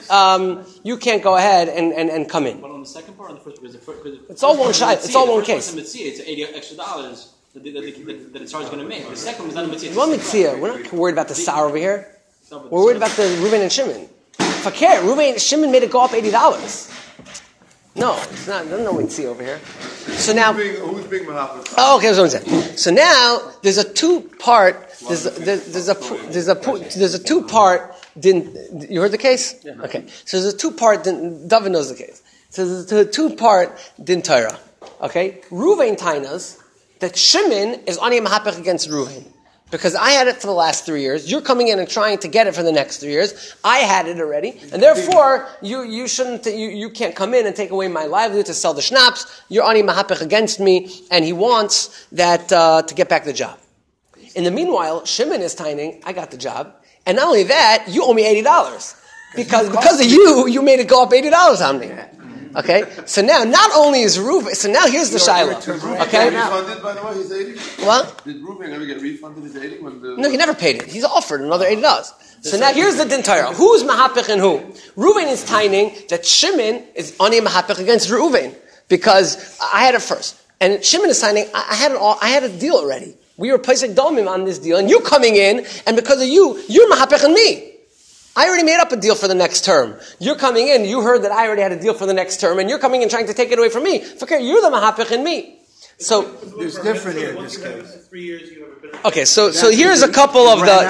go ahead and come in. But on the second part, or the first part, it's all one shot. It's all one case. It's $80 extra that the Tsar is going to make. The second was not a mitzvah. It's one mitzvah. We're not worried about the Sar over here. We're worried about the Ruvain and Shimon. Fakir, Shimon made it go up $80. No, it's not. There's no mitzvah over here. So now, who's big Mahapach? Oh, okay, that's what I'm saying. So now there's a two-part. There's a two-part. You heard the case? Yeah. Okay. So there's a two-part. David knows the case. So there's a two-part din Torah. Okay. Ruvain tainas that Shimon is Aniyah Mahapach against Ruvain. Because I had it for the last 3 years. You're coming in and trying to get it for the next 3 years. I had it already. And therefore, you shouldn't, you can't come in and take away my livelihood to sell the schnapps. You're Ani Mahapech against me, and he wants that, to get back the job. In the meanwhile, Shimon is tining, I got the job. And not only that, you owe me $80. Because of you made it go up $80 on me. Okay? So now, not only is Reuven, so now here's the Shiloh. Okay? Refunded, by the way, his 80? What? Did Reuven ever get refunded his 80? No, he never paid it. He's offered another $80. So now here's the Din Torah. Who's Mahapech and who? Reuven is tining that Shimon is Ani Mahapech against Reuven. Because I had it first. And Shimon is signing, I had a deal already. We were placing domim on this deal, and you coming in, and because of you're Mahapech and me. I already made up a deal for the next term. You're coming in, you heard that I already had a deal for the next term, and you're coming in trying to take it away from me. Fakir, you're the Mahapech in me. So there's different here in this case. Okay, so here's a couple of the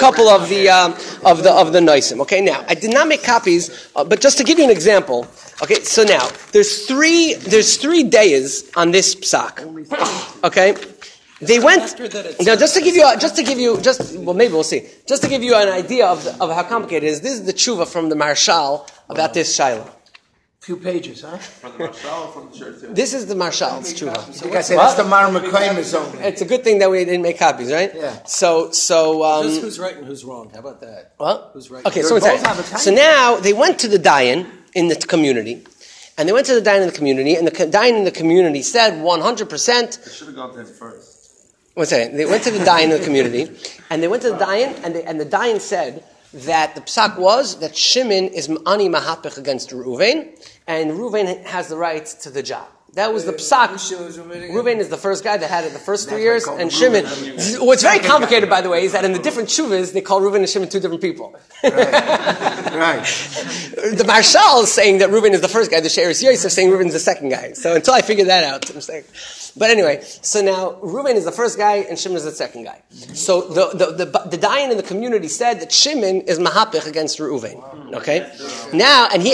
noisim. Okay, now I did not make copies, but just to give you an example. Okay, so now there's three days on this psak. Okay. They went now just to give you maybe we'll see. Just to give you an idea of how complicated it is. This is the tshuva from the Marshal about this Shiloh. Few pages, huh? From the Marshal or from the church? This is the Marshal's tshuva. So that's the Mar McClaim zone. It's a good thing that we didn't make copies, right? Yeah. So just who's right and who's wrong? How about that? What? Who's right? Okay, so now they went to the dayan in the community. And they went to the dayan in the community, and the dayan in the community said 100%. They should have gone to him first. What's that? They went to the dayan in the community, and they went to the dayan, and the dayan said that the psak was that Shimon is Ani Mahapech against Reuven, and Reuven has the right to the job. That was the psak. Reuven is the first guy that had it the first 3 years, and Shimon. What's very complicated, by the way, is that in the different shuvas they call Reuven and Shimon two different people. Right. The Marshal is saying that Reuven is the first guy. The She'er Yosef is saying Reuven is the second guy. So until I figure that out, I'm saying. But anyway, so now Reuven is the first guy and Shimon is the second guy. So the dayan in the community said that Shimon is mahapech against Reuven. Okay, now and he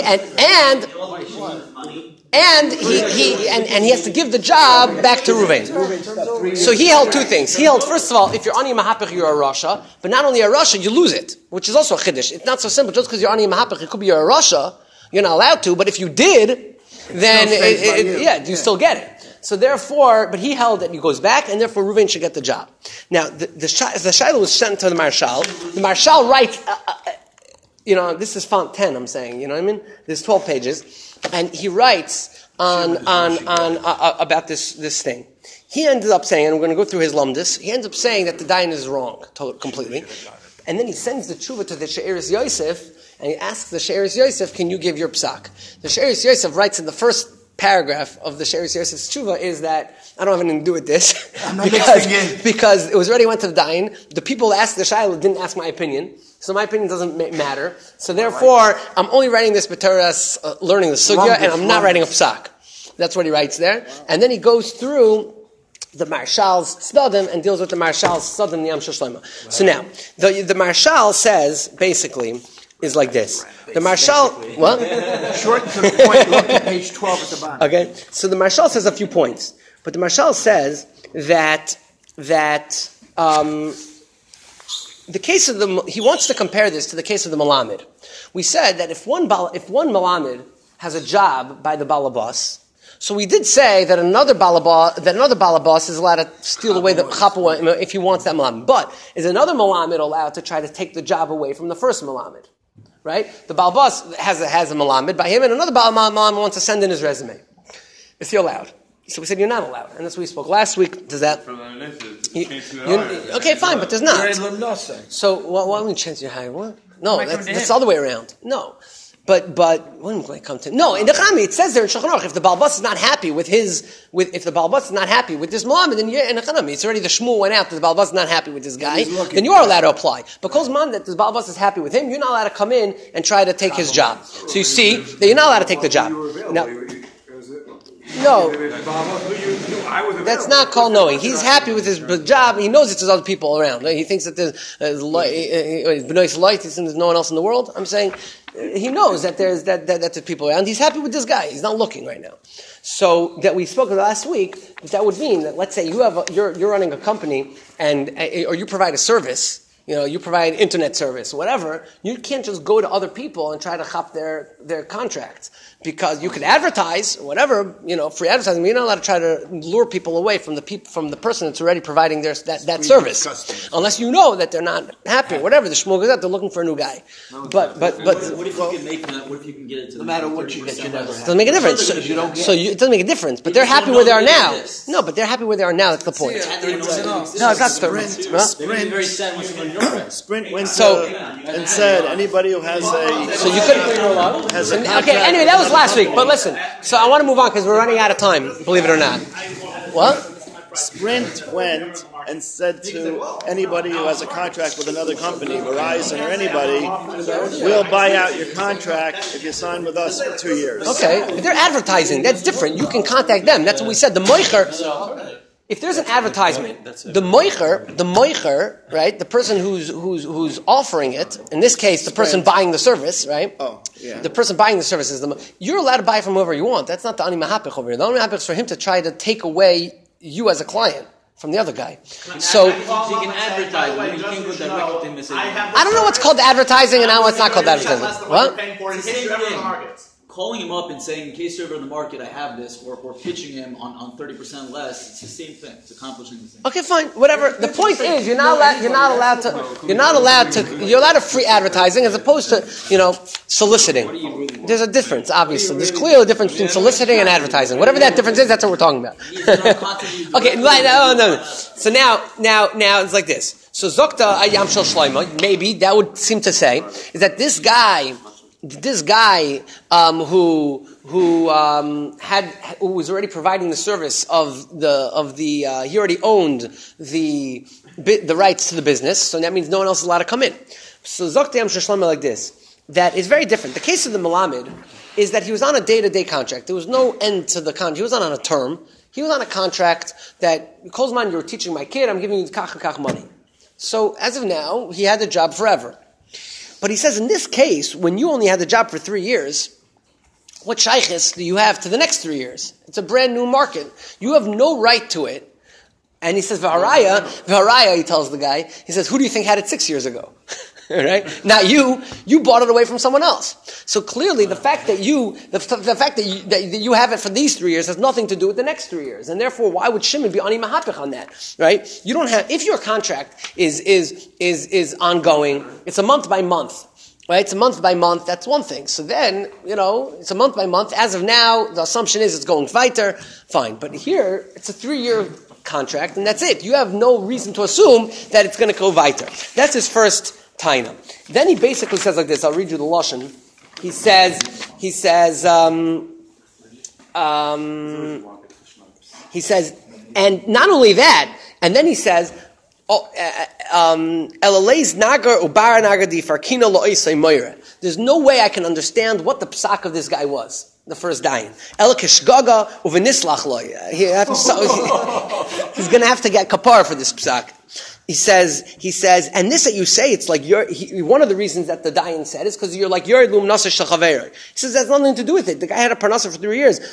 has to give the job back to Reuven. So he held two things. He held, first of all, if you're ani mahapech, you're a rasha. But not only a rasha, you lose it, which is also a chiddush. It's not so simple. Just because you're ani mahapech, it could be you're a rasha. You're not allowed to. But if you did, then you still get it. So therefore, but he held that he goes back, and therefore Reuven should get the job. Now, the Shiloh was sent to the Marshal. The Marshal writes this is font 10, I'm saying, you know what I mean? There's 12 pages. And he writes on about this thing. He ended up saying, and we're going to go through his lumdus, he ends up saying that the dayan is wrong completely. And then he sends the tshuva to the She'eris Yosef, and he asks the She'eris Yosef, can you give your psak? The She'eris Yosef writes in the first paragraph of the She'eris Yosef's tshuva is that, I don't have anything to do with this, because it was already went to the dayan. The people that asked the Shaila didn't ask my opinion, so my opinion doesn't matter. So therefore, I'm only writing this b'teras, learning the sugya, and I'm not writing a psak. That's what he writes there. And then he goes through the Marshal's Tzadim and deals with the Marshal's Tzadim Niyam Shel Shlomo. So now, the Marshal says, basically, is like this. The Marshal, what? Short to the point, look at page 12 at the bottom. Okay, so the Marshal says a few points. But the Marshal says that the case of he wants to compare this to the case of the Malamed. We said that if one Malamed has a job by the Balabas, so we did say that another balabas is allowed to steal away the chapua if he wants that malamed. But is another malamed allowed to try to take the job away from the first malamed? Right? The balabas has a malamed by him, and another malamed wants to send in his resume. Is he allowed? So we said you're not allowed, and that's what we spoke last week. Does that? Okay, fine, but there's not. So why don't we change your higher? What? No, that's the other way around. No. But when will I come to? No, in the Chami it says there in Shulchan Aruch, if the Balbas is not happy with this Malamed, then in the Chami it's already the Shmuel went out that the Balbas is not happy with this guy, then you are allowed to apply. Because man that the Balbas is happy with him, you're not allowed to come in and try to take his job. So you see that you're not allowed to take the job. No, that's not called knowing. He's happy with his job. He knows there's other people around. He thinks that there's light. He thinks there's no one else in the world. I'm saying he knows that there's there's people around. He's happy with this guy. He's not looking right now. So that we spoke of last week. That would mean that let's say you're running a company or you provide a service. You provide internet service, whatever. You can't just go to other people and try to chop their contracts. Because you could advertise, whatever, free advertising, but you're not allowed to try to lure people away from the person that's already providing that service. Unless you know that they're not happy, whatever. The Shmuel goes out, they're looking for a new guy. But what if you can make that? What if you can get it to no matter what you get, you never doesn't make a difference. It doesn't make a difference. But they're happy where they are now. No, but they're happy where they are now. That's the point. No, it's not Sprint went and said anybody who has a okay. Anyway, that was last week. But listen, so I want to move on because we're running out of time. Believe it or not. What? Sprint went and said to anybody who has a contract with another company, Verizon or anybody, we'll buy out your contract if you sign with us for 2 years. Okay, but they're advertising. That's different. You can contact them. That's what we said. The moicher. If there's an advertisement, the moicher, right, the person who's offering it, in this case, the person buying the service, right? Oh, yeah. The person buying the service is you're allowed to buy from whoever you want. That's not the ani mahapich over here. The ani mahapich is for him to try to take away you as a client from the other guy. So you can advertise, but you can't go direct to him and say, I don't know what's called advertising and now what's not called advertising. What? Calling him up and saying, in case you're ever in the market, I have this, or pitching him on 30% less, it's the same thing. It's accomplishing the same thing. Okay, fine, whatever. The point is, you're allowed to free advertising as opposed to, soliciting. There's a difference, obviously. There's clearly a difference between soliciting and advertising. Whatever that difference is, that's what we're talking about. Okay, no. So now it's like this. So Zokta Ayam Shel Shlomo, maybe that would seem to say, is that this guy who was already providing the service he already owned the rights to the business, so that means no one else is allowed to come in. So Zoktayam Shlomo like this, that is very different. The case of the Malamed is that he was on a day-to-day contract. There was no end to the contract. He was not on a term. He was on a contract that, Kozman, you're teaching my kid, I'm giving you kach and kach money. So as of now, he had the job forever. But he says in this case, when you only had the job for 3 years, what shaykhis do you have to the next 3 years? It's a brand new market. You have no right to it. And he says, V'haraya, he tells the guy, he says, who do you think had it 6 years ago? Right? Not you bought it away from someone else. So clearly the fact that you have it for these 3 years has nothing to do with the next 3 years. And therefore, why would Shimon be ani mahapich on that? Right? You don't have, if your contract is ongoing, it's a month by month. Right? It's a month by month. That's one thing. So then, it's a month by month. As of now, the assumption is it's going weiter. Fine. But here, it's a 3-year contract, and that's it. You have no reason to assume that it's going to go weiter. That's his first taina. Then he basically says like this. I'll read you the lashon. He says, and not only that, and then he says, there's no way I can understand what the psak of this guy was, the first dayan. He's going to have to get kapar for this psak. He says, and this that you say, it's like one of the reasons that the dayan said is because you're like Yored Lum Nasa Shachaver. He says that's nothing to do with it. The guy had a parnasa for 3 years.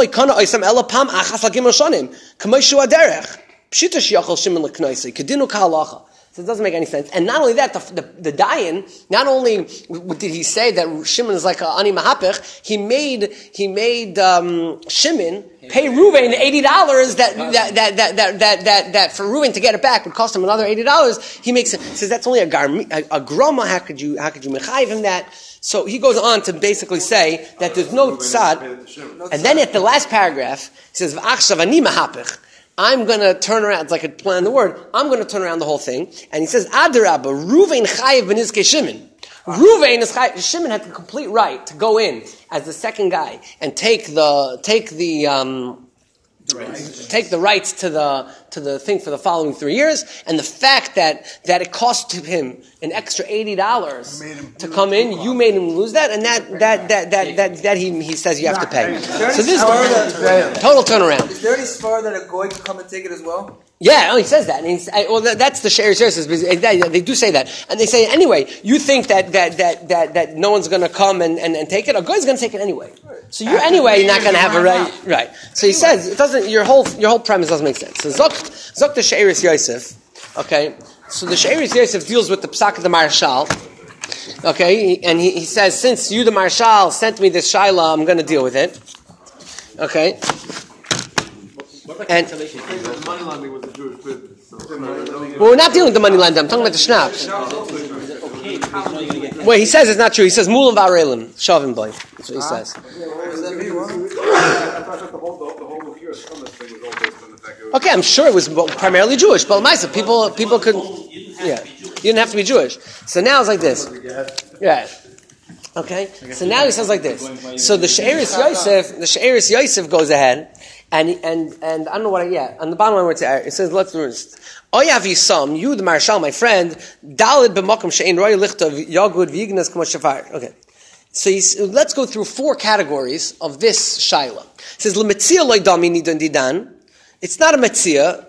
So it doesn't make any sense. And not only that, the dayan, not only did he say that Shimon is like Ani Mahapech, he made Shimon pay Reuven $80 that for Reuven to get it back would cost him another $80. He says that's only a groma. How could you mechayiv him that? So he goes on to basically say that there's no tzad. And then at the last paragraph, he says, V'achshav ani mahapech. I'm going to turn around, it's like a play on the word, I'm going to turn around the whole thing. And he says, Adarabba, Reuven chayiv benizke Shimon. Reuven is chayiv. Shimon had the complete right to go in as the second guy and take the rights to the thing for the following 3 years, and the fact that it cost him an extra $80 to come in, you made him lose that, and that he says you have to pay. So this is the total turnaround. Is there any svara that a goy can come and take it as well? Yeah, he says that. And that's the She'er Yosef. They do say that. And they say, anyway, you think that no one's going to come and take it? A guy's going to take it anyway. So you're anyway not going to have a right. Right. So he says, it doesn't, your whole premise doesn't make sense. So Zok the She'er Yosef. Okay. So the She'er Yosef deals with the Psak of the Marshal. Okay. And he says, since you, the Marshal, sent me this Shaila, I'm going to deal with it. Okay. And the money lending was a Jewish business. Well, we're not dealing with the money lending. I'm talking about the schnapps. Wait, he says it's not true. He says mulam v'arelim shavim boy. That's what he says. Okay, I'm sure it was primarily Jewish, but people could. Yeah, you didn't have to be Jewish. So now it's like this. Yeah. Okay. So now he says like this. So the She'er Yosef goes ahead. And I don't know what on the bottom line it says, let's learn this. Oyav you the Marshal, my friend, Dalid b'makom she'ein roy lichtav yagud v'yignas k'mo shafar. Okay. So let's go through 4 categories of this shaila. It says, l'metzia loy dami nidon didan. It's not a metzia,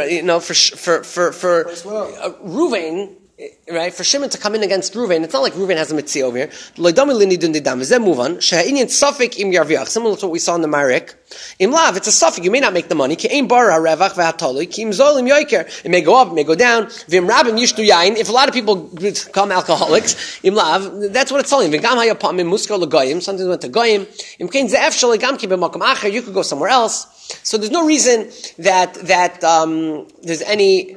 for Reuven, right? For Shimon to come in against Reuven, it's not like Reuven has a mitzvah over here. Move on. Similar to what we saw in the Marik. Im lav, it's a suffix. You may not make the money. It may go up, it may go down. If a lot of people become alcoholics, im lav, that's what it's telling. Something went to goyim. You could go somewhere else. So there's no reason that there's any.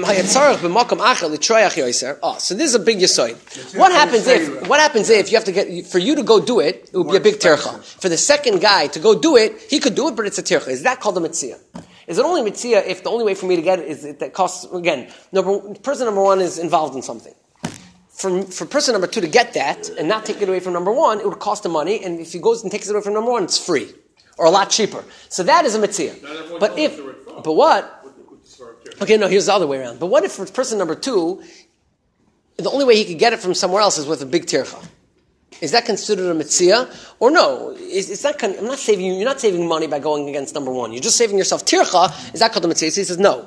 Oh, so this is a big yisoid. What happens if you have to get for you to go do it? It would be a big tircha. For the second guy to go do it, he could do it, but it's a tircha. Is that called a mitzvah? Is it only mitzvah if the only way for me to get it is that costs again? Person number 1 is involved in something. For person number 2 to get that and not take it away from number 1, it would cost him money. And if he goes and takes it away from number 1, it's free. Or a lot cheaper. So that is a mitzvah. But what? Okay, no, here's the other way around. But what if for person number 2, the only way he could get it from somewhere else is with a big tircha? Is that considered a mitzvah? Or no? It's not. I'm not saving you. You're not saving money by going against number 1. You're just saving yourself tircha. Is that called a mitzvah? He says no.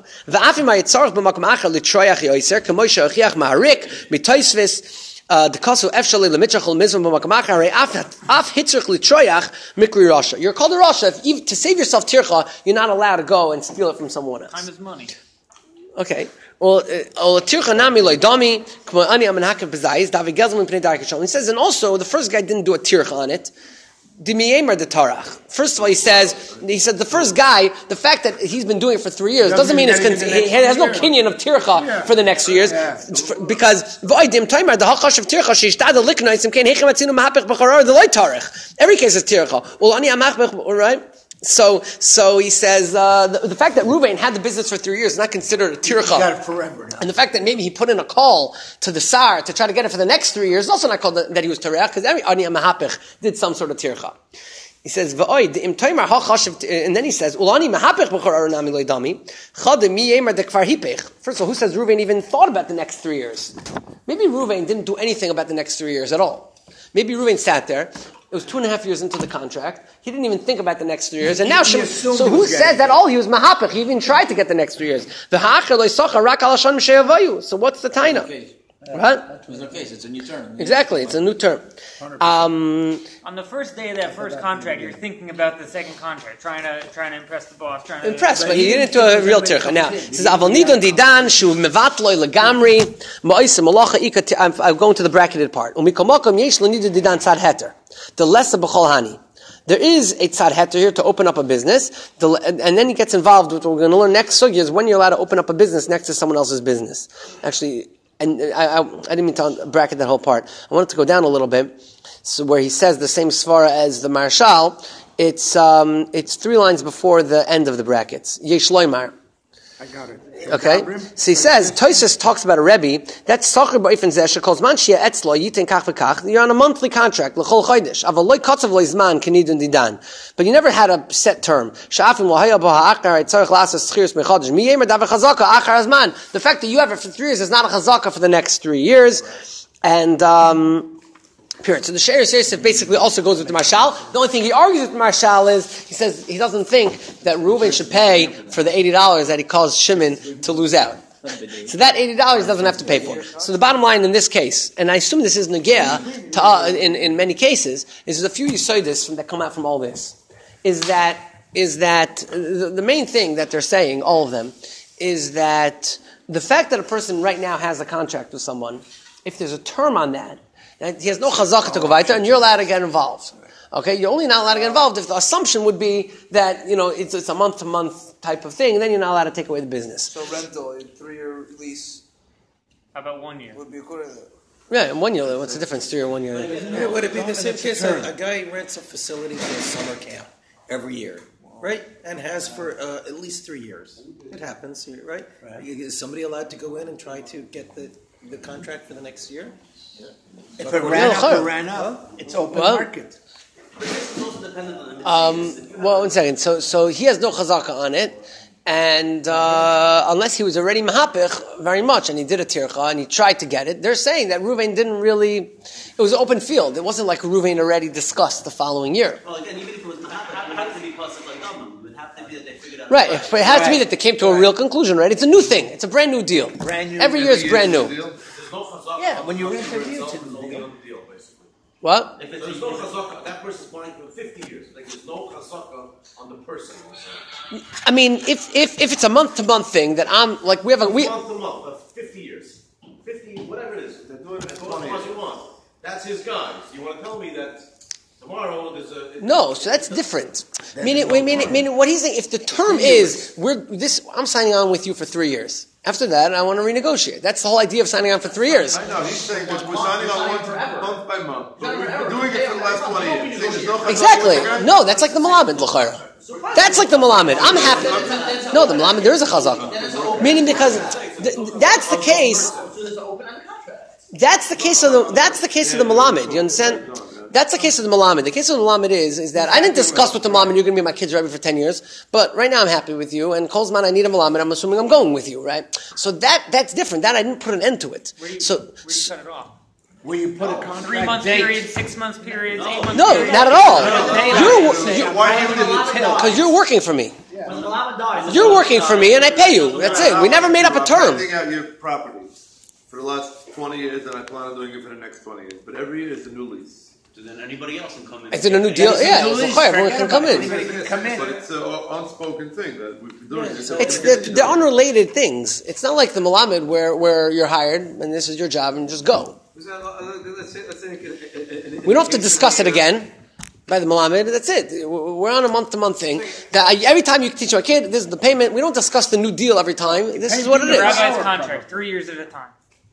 The kasu efshali lemitzachol mizvah b'makamachare af hitzrich litroyach mikri rasha. You're called a rasha. To save yourself tircha, you're not allowed to go and steal it from someone else. Time is money. Okay. Well, tircha nami loydami k'mo ani amen hakav b'zayis davi gezel min pnei darkei shalom. He says, and also the first guy didn't do a tircha on it. First of all, he said the first guy, the fact that he's been doing it for 3 years doesn't mean he has no kinyan of tircha for the next 3 years, because every case is tircha. Right? So he says the fact that Ruvain had the business for 3 years is not considered a tircha. He got it forever now. And the fact that maybe he put in a call to the Sar to try to get it for the next 3 years is also not called that he was tereach, because every Ani Mahapich did some sort of tircha. He says, and then he says, first of all, who says Ruvain even thought about the next 3 years? Maybe Ruvain didn't do anything about the next 3 years at all. Maybe Ruvain sat there. It was 2.5 years into the contract. He didn't even think about the next 3 years. And now, so who says that all he was mahapich? He even tried to get the next 3 years. So what's the taina? Right? There's no case. It's a new term. Exactly, it's a new term. On the first day of that first contract, you're thinking about the second contract, trying to impress the boss. Impressed, but he didn't do a real tircha. Now, it says, Aval nidon didan shu mevatloi legamri ma'osim malacha ika. I'm going to the bracketed part. Umikomakom yesh lo nidon didan tzad heter. The lesser b'chol hani. There is a tzad heter here to open up a business, and then he gets involved with what we're going to learn next sugya is when you're allowed to open up a business next to someone else's business. Actually, and I didn't mean to bracket that whole part. I wanted to go down a little bit, so where he says the same svara as the Marshal. It's 3 lines before the end of the brackets. Yesh loymar. I got it. Okay, so he says Tosfos talks about a Rebbe that's Sacher Ba'ifin Zeh calls Manshia Etzlo Yitin Kach V'Kach. You're on a monthly contract L'Chol Chodesh. Aval Loi Kotzav Loi Zman Kenidun Didan. But you never had a set term. Sha'afim Lohaya Boha Achar Tzarich Lasas Schiris Mechodesh Miyemer Davar Chazaka Achar Azman. The fact that you have it for 3 years is not a Chazaka for the next 3 years, and period. So the She'er Yosef basically also goes with the Marshal. The only thing he argues with the Marshal is he says he doesn't think that Reuven should pay for the $80 that he caused Shimon to lose out. So that $80 doesn't have to pay for. So the bottom line in this case, and I assume this is Negea in many cases, is there's a few Yisodis that come out from all this. Is that the main thing that they're saying, all of them, is that the fact that a person right now has a contract with someone, if there's a term on that, and he has no chazaka to go weiter, and you're allowed to get involved. Okay, you're only not allowed to get involved if the assumption would be that it's a month-to-month type of thing. Then you're not allowed to take away the business. So rental, a 3-year lease. How about 1 year? Would be according to that. Yeah, in 1 year. What's the difference? 3 or 1 year? Would it be the same case? A guy rents a facility for a summer camp every year, right? And has for at least 3 years. It happens, right? Is somebody allowed to go in and try to get the contract for the next year? Yeah. If it ran up, it's open market. Well, 1 second. So he has no chazaka on it, and unless he was already mahapich very much, and he did a tircha, and he tried to get it, they're saying that Ruvain didn't really. It was an open field. It wasn't like Ruvain already discussed the following year. Well, again, even if it was mahapich, it would have to be possible like Dama. It would have to be that they figured out. Right, but it has to be that they came to a real conclusion. Right? It's a new thing. It's a brand new deal. Every year is brand new. Yeah, when you rent every year, it's what? If there's no chazaka, that person's buying for 50 years. Like there's no chazaka on the person. I mean, if it's a month-to-month thing that I'm like we month to month, 50 years, 50 whatever it is. They're doing it as much as you want. That's his guys. You want to tell me that tomorrow there's a no? So that's different. Meaning, what he's saying. If the term is I'm signing on with you for 3 years. After that, I want to renegotiate. That's the whole idea of signing on for 3 years. I know, he's saying that we're signing on month by month. But we've been doing it for the last 20 years. Exactly. No, that's like the Malamed, l'chayra. That's like the Malamed. I'm happy. No, the Malamed, there is a chazaka. Meaning because that's the case. That's the case of the Malamed. You understand? That's the case of the Malamed. The case of the Malamed is that I didn't discuss with the Malamed you're going to be my kid's rabbi for 10 years, but right now I'm happy with you, and Kolzman I need a Malamed, I'm assuming I'm going with you, right? So that's different. That I didn't put an end to it. Where do you cut it off? Where you put a contract 3 month period, 6 months periods, 8 months No, periods. not at all. Because you're working for me. You're working for me, and I pay you. That's it. We never made up a term. I'm renting out your property for the last 20 years, and I plan on doing it for the next 20 years. But every year it's a new lease. So then anybody else can come in. Is it a new deal? Yeah, everyone can come in. But it's an unspoken thing that we've been doing. They're unrelated things. It's not like the Malamed where you're hired and this is your job and just go. We don't have to discuss it again. by the Malamed. That's it. We're on a month-to-month thing. Every time you teach a kid, this is the payment. We don't discuss the new deal every time. This is what it is. The rabbi's contract, 3 years at a time.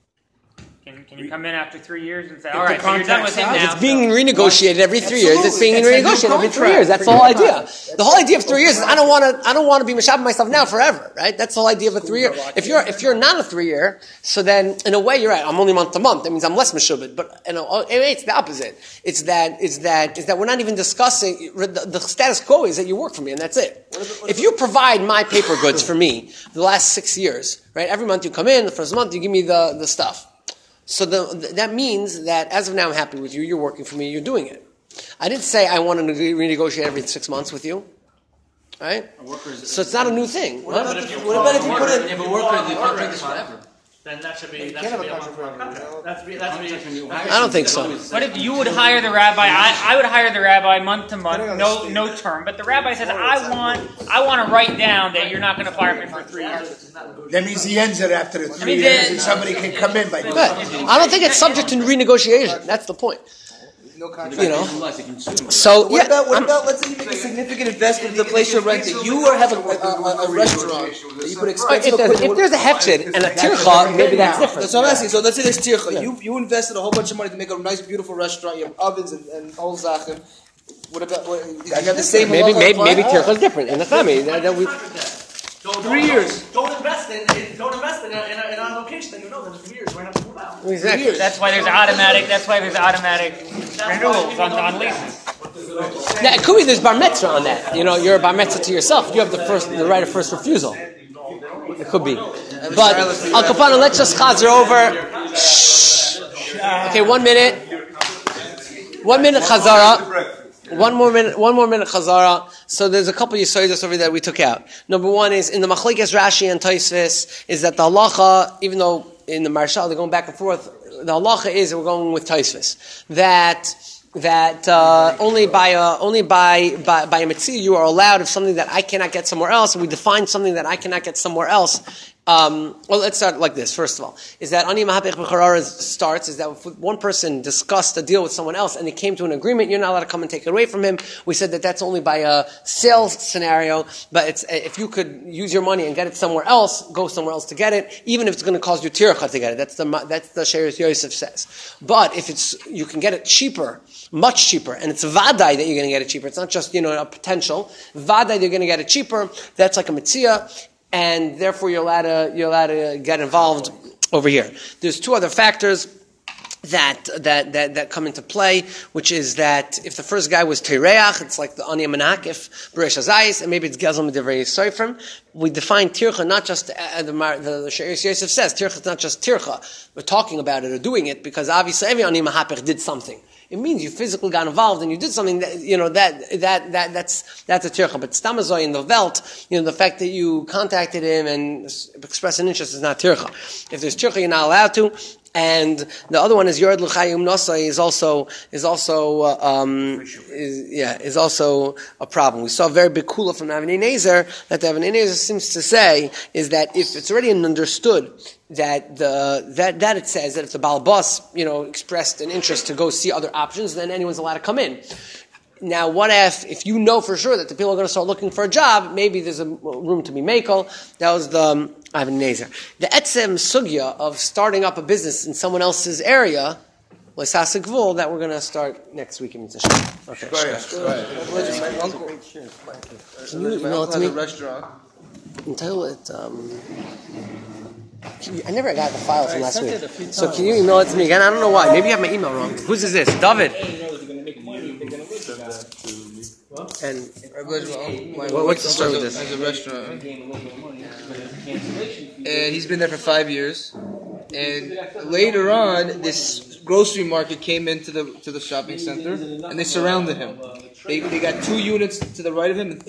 Can you come in after 3 years and say, all right, so you're done with him now? It's being renegotiated every 3 years. It's being renegotiated every 3 years. That's the whole idea. The whole idea of 3 years is I don't want to be mishabed myself now forever, right? That's the whole idea of a 3 year. If you're not a 3 year, so then in a way you're right. I'm only month to month. That means I'm less mishabed. But it's the opposite. It's that we're not even discussing the status quo is that you work for me and that's it. If you provide my paper goods for me the last 6 years, right? Every month you come in. The first month you give me the stuff. So that means that as of now I'm happy with you, you're working for me, you're doing it. I didn't say I want to renegotiate every 6 months with you. Right? So it's not a new thing. What about if you put it if a worker the contract is forever? Then that should be a month contract. I don't think so. But if you would hire the rabbi, I would hire the rabbi month to month, no term. But the rabbi says, I want to write down that you're not going to fire me for 3 years. That means he ends it after the 3 years, and somebody can come in by doing it. I don't think it's subject to renegotiation. That's the point. No contract. So what about let's say you make a significant investment in the place you're renting. You have a restaurant. You put expensive if there's a hefsed and a tircha, maybe that's different. That's what I'm asking. So let's say there's tircha. You invested a whole bunch of money to make a nice, beautiful restaurant. You have ovens and all zaken. What about? You have the same. Maybe tircha is different. And that's not me. 3 years. Don't invest in a location that you know that in 3 years we're going to have to move out. Exactly. That's why there's automatic renewals on leases. Yeah, it could be there's bar mitzvah on that. You're a bar mitzvah to yourself. You have the right of first refusal. It could be. But Al Kapana, let's just chazer over. Shh. Okay, 1 minute. 1 minute chazara. One more minute chazara. So there's a couple of yisodos over there that we took out. Number one is in the Machlekes Rashi and Tosfos is that the halacha, even though in the Marshal they're going back and forth, the halacha is that we're going with Tosfos that only by a mitzvah you are allowed of something that I cannot get somewhere else, and we define something that I cannot get somewhere else. Well, let's start like this. First of all, is that Ani Mahapech B'Charara starts is that if one person discussed a deal with someone else and they came to an agreement, you're not allowed to come and take it away from him. We said that that's only by a sales scenario, but it's if you could use your money and get it somewhere else, go somewhere else to get it, even if it's going to cost you tircha to get it. That's the Sheres Yosef says. But if you can get it cheaper, much cheaper, and it's vadai that you're going to get it cheaper. It's not just a potential vadai that you're going to get it cheaper. That's like a mitzvah. And therefore, you're allowed to get involved over here. There's two other factors that come into play, which is that if the first guy was Tereach, it's like the Ani Menakif, Beresh Hazayis, and maybe it's Gezel Midivrei Soifrim. We define Tircha not just, the Sheres Yosef says, Tircha is not just Tircha. We're talking about it or doing it because obviously every Ani Mahapech did something. It means you physically got involved and you did something that, that's a tircha. But stamazoi in the Welt, the fact that you contacted him and expressed an interest is not tircha. If there's tircha, you're not allowed to. And the other one is Yored L'Chayim Nosai is also a problem. We saw a very big kula from Avnei Nezer that the Avnei Nezer seems to say is that if it's already understood that it says that if the Baal Bas, expressed an interest to go see other options, then anyone's allowed to come in. Now, what if you know for sure that the people are going to start looking for a job, maybe there's a room to be makel. That was the Avnei Nezer. The etzem sugya of starting up a business in someone else's area, l'sas gvul, that we're going to start next week in Mitzvah. Okay. My uncle. Can you email it to me? Restaurant. Until it. I never got the file from last week. So can you email it to me again? I don't know why. Maybe you have my email wrong. Whose is this? David. And what's the story with this? Has a restaurant, and he's been there for 5 years. And later on, this grocery market came into the shopping center, and they surrounded him. They got 2 units to the right of him.